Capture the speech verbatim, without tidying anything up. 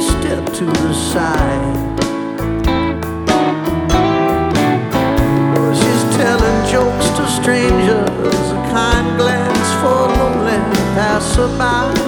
step to the side. She's telling jokes to strangers, a kind glance for a lonely passerby.